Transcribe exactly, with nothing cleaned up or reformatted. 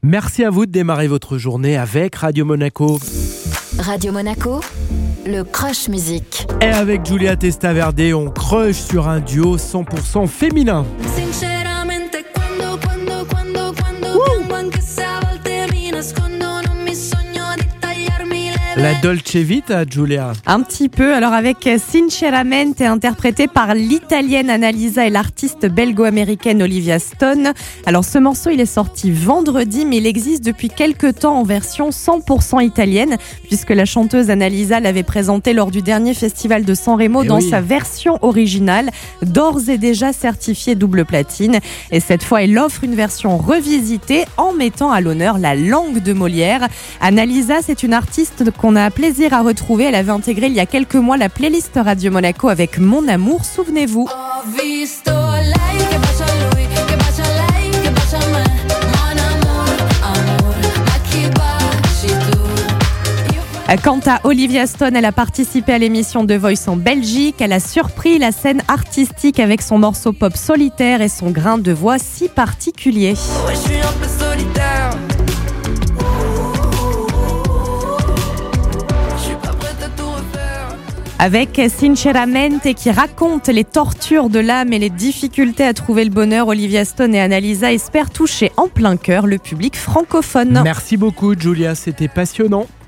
Merci à vous de démarrer votre journée avec Radio Monaco. Radio Monaco, le Crush Musique. Et avec Giulia Testaverde, on crush sur un duo cent pour cent féminin. La Dolce Vita, Giulia. Un petit peu, alors avec Sinceramente, interprété par l'italienne Annalisa et l'artiste belgo-américaine Olivia Stone. Alors ce morceau, il est sorti vendredi, mais il existe depuis quelques temps en version cent pour cent italienne, puisque la chanteuse Annalisa l'avait présenté lors du dernier festival de Sanremo et dans oui. sa version originale, d'ores et déjà certifiée double platine. Et cette fois, elle offre une version revisitée en mettant à l'honneur la langue de Molière. Annalisa, c'est une artiste qu'on a plaisir à retrouver. Elle avait intégré il y a quelques mois la playlist Radio Monaco avec Mon Amour, souvenez-vous. Quant à Olivia Stone, elle a participé à l'émission The Voice en Belgique. Elle a surpris la scène artistique avec son morceau pop solitaire et son grain de voix si particulier. Ouais, je suis un peu solitaire. Avec Sinceramente qui raconte les tortures de l'âme et les difficultés à trouver le bonheur, Olivia Stone et Annalisa espèrent toucher en plein cœur le public francophone. Merci beaucoup, Giulia, c'était passionnant.